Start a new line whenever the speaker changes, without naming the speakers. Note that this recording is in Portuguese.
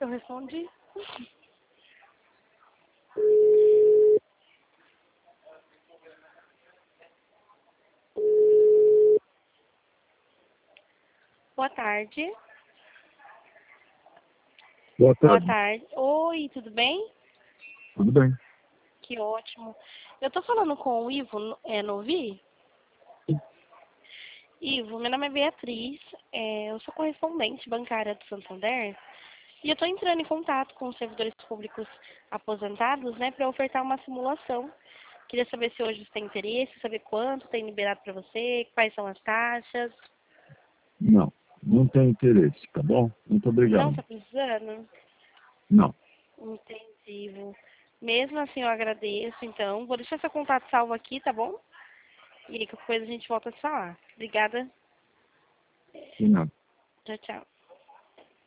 eu respondi. Boa tarde.
Boa
Boa
tarde.
tarde. Oi, tudo bem?
Tudo bem?
Que ótimo. Eu tô falando com o Ivo, Novi? Ivo, meu nome é Beatriz, eu sou correspondente bancária do Santander e eu tô entrando em contato com os servidores públicos aposentados, né, para ofertar uma simulação. Queria saber se hoje você tem interesse, saber quanto tem liberado para você, quais são as taxas.
Não, não tem interesse, tá bom? Muito
Não
obrigado.
tá precisando?
Não,
Entendi, Ivo. Mesmo assim, eu agradeço, então. Vou deixar seu contato salvo aqui, tá bom? E aí, qualquer coisa a gente volta a se falar. Obrigada.
de nada.
Tchau, tchau.